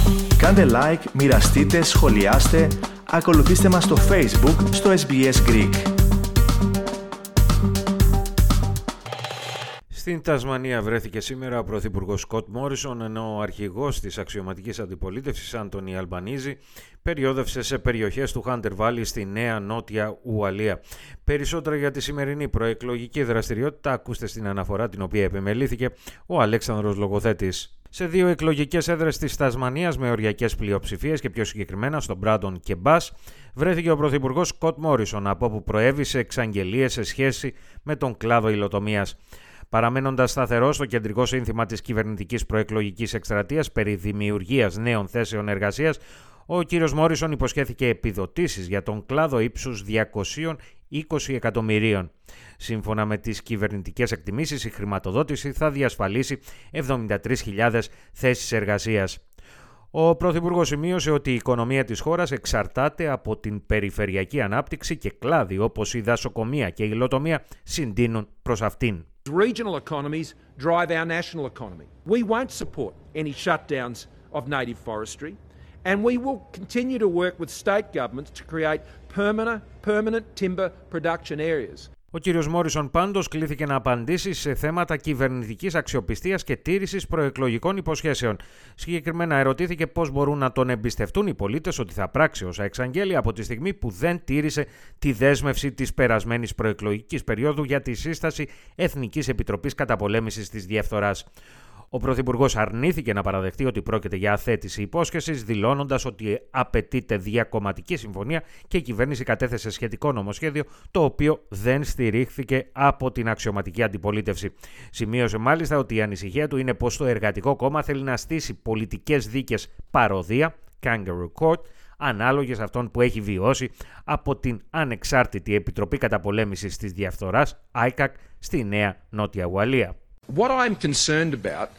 Κάντε like, μοιραστείτε, σχολιάστε, ακολουθήστε μας στο Facebook, στο SBS Greek. Στην Τασμανία βρέθηκε σήμερα ο Πρωθυπουργός Σκοτ Μόρισον, ενώ ο αρχηγός της αξιωματικής αντιπολίτευσης Άντονι Αλμπανίζη περιόδευσε σε περιοχές του Χάντερ Βάλι στη Νέα Νότια Ουαλία. Περισσότερα για τη σημερινή προεκλογική δραστηριότητα ακούστε στην αναφορά την οποία επιμελήθηκε ο Αλέξανδρος Λογοθέτης. Σε δύο εκλογικές έδρες της Τασμανίας με οριακές πλειοψηφίες και πιο συγκεκριμένα στον Μπράντον και Μπας βρέθηκε ο Πρωθυπουργός Σκοτ Μόρισον, από όπου προέβησε εξαγγελίες σε σχέση με τον κλάδο υλοτομίας. Παραμένοντας σταθερό στο κεντρικό σύνθημα της κυβερνητικής προεκλογικής εκστρατείας περί δημιουργίας νέων θέσεων εργασίας, ο κ. Μόρισον υποσχέθηκε επιδοτήσεις για τον κλάδο ύψους 220 εκατομμυρίων. Σύμφωνα με τις κυβερνητικές εκτιμήσεις, η χρηματοδότηση θα διασφαλίσει 73.000 θέσεις εργασίας. Ο Πρωθυπουργός σημείωσε ότι η οικονομία της χώρας εξαρτάται από την περιφερειακή ανάπτυξη και κλάδοι όπως η δασοκομεία και η υλοτομία συντείνουν προς αυτήν. Regional economies drive our national economy. We won't support any shutdowns of native forestry, and we will continue to work with state governments to create permanent timber production areas. Ο κύριος Μόρισον πάντως κλήθηκε να απαντήσει σε θέματα κυβερνητικής αξιοπιστίας και τήρησης προεκλογικών υποσχέσεων. Συγκεκριμένα ερωτήθηκε πώς μπορούν να τον εμπιστευτούν οι πολίτες ότι θα πράξει όσα εξαγγέλει από τη στιγμή που δεν τήρησε τη δέσμευση της περασμένης προεκλογικής περίοδου για τη σύσταση Εθνικής Επιτροπής Καταπολέμησης της Διαφθοράς. Ο Πρωθυπουργός αρνήθηκε να παραδεχτεί ότι πρόκειται για αθέτηση υπόσχεσης, δηλώνοντας ότι απαιτείται διακομματική συμφωνία και η κυβέρνηση κατέθεσε σχετικό νομοσχέδιο, το οποίο δεν στηρίχθηκε από την αξιωματική αντιπολίτευση. Σημείωσε μάλιστα ότι η ανησυχία του είναι πως το Εργατικό Κόμμα θέλει να στήσει πολιτικές δίκες παροδία, Kangaroo Court, ανάλογες αυτών που έχει βιώσει από την Ανεξάρτητη Επιτροπή Καταπολέμησης της Διαφθοράς, ICAC, στη Νέα Νότια Ουαλία. What I'm concerned about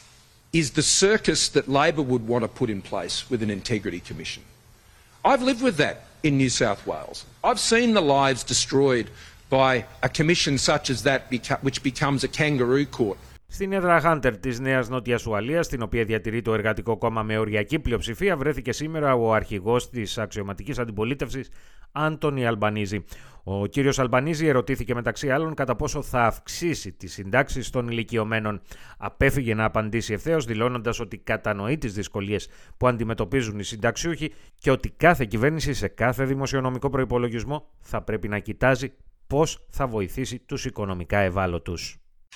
is the circus that Labor would want to put in place with an integrity commission. I've lived with that in New South Wales. I've seen the lives destroyed by a commission such as that which becomes a kangaroo court. Στην έδρα Χάντερ της Νέας Νότιας Ουαλίας, την οποία διατηρεί το Εργατικό Κόμμα με οριακή πλειοψηφία, βρέθηκε σήμερα ο αρχηγός της αξιωματικής αντιπολίτευσης Άντονι Αλμπανίζη. Ο κύριος Αλμπανίζη ερωτήθηκε μεταξύ άλλων κατά πόσο θα αυξήσει τις συντάξεις των ηλικιωμένων. Απέφυγε να απαντήσει ευθέως, δηλώνοντας ότι κατανοεί τις δυσκολίες που αντιμετωπίζουν οι συνταξιούχοι και ότι κάθε κυβέρνηση σε κάθε δημοσιονομικό προϋπολογισμό θα πρέπει να κοιτάζει πώς θα βοηθήσει τους οικονομικά ευάλωτους.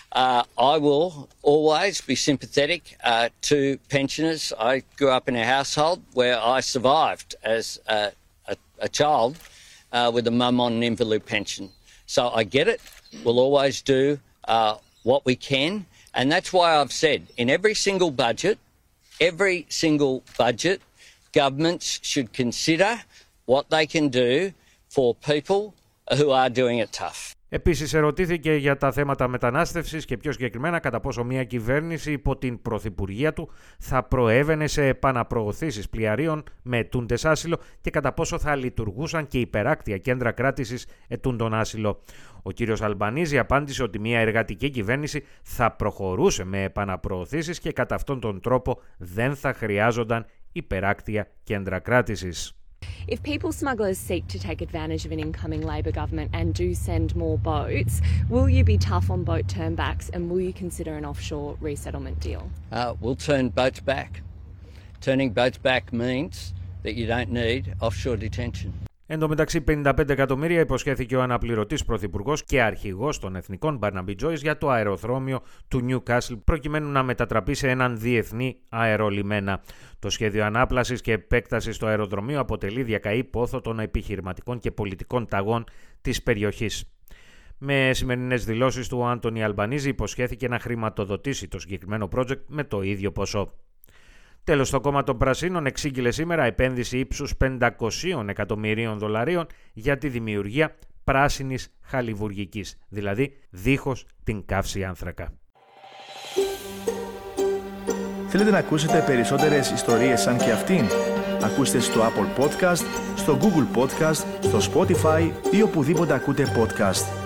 I will always be sympathetic to pensioners. I grew up in a household where I survived as a child with a mum on an invalid pension. So I get it. We'll always do what we can. And that's why I've said in every single budget, governments should consider what they can do for people who are doing it tough. Επίσης ερωτήθηκε για τα θέματα μετανάστευσης και πιο συγκεκριμένα κατά πόσο μια κυβέρνηση υπό την πρωθυπουργία του θα προέβαινε σε επαναπροωθήσεις πλοιαρίων με αιτούντες άσυλο και κατά πόσο θα λειτουργούσαν και υπεράκτια κέντρα κράτησης αιτούντων άσυλο. Ο κύριος Αλμπανίζη απάντησε ότι μια εργατική κυβέρνηση θα προχωρούσε με επαναπροωθήσεις και κατά αυτόν τον τρόπο δεν θα χρειάζονταν υπεράκτια κέντρα κράτησης. If people smugglers seek to take advantage of an incoming Labor government and do send more boats, will you be tough on boat turnbacks and will you consider an offshore resettlement deal? We'll turn boats back. Turning boats back means that you don't need offshore detention. Εν τω μεταξύ, 55 εκατομμύρια υποσχέθηκε ο αναπληρωτής πρωθυπουργός και αρχηγός των εθνικών Barnaby Joyce για το αεροδρόμιο του Newcastle, προκειμένου να μετατραπεί σε έναν διεθνή αερολιμένα. Το σχέδιο ανάπλασης και επέκτασης του αεροδρομίου αποτελεί διακαή πόθο των επιχειρηματικών και πολιτικών ταγών της περιοχής. Με σημερινές δηλώσεις του, ο Άντονι Αλμπανίζη υποσχέθηκε να χρηματοδοτήσει το συγκεκριμένο project με το ίδιο ποσό. Τέλος, το κόμμα των Πρασίνων εξήγηλε σήμερα επένδυση ύψους 500 εκατομμυρίων δολαρίων για τη δημιουργία πράσινης χαλιβουργικής, δηλαδή δίχως την καύση άνθρακα. Θέλετε να ακούσετε περισσότερες ιστορίες σαν και αυτήν? Ακούστε στο Apple Podcast, στο Google Podcast, στο Spotify ή οπουδήποτε ακούτε podcast.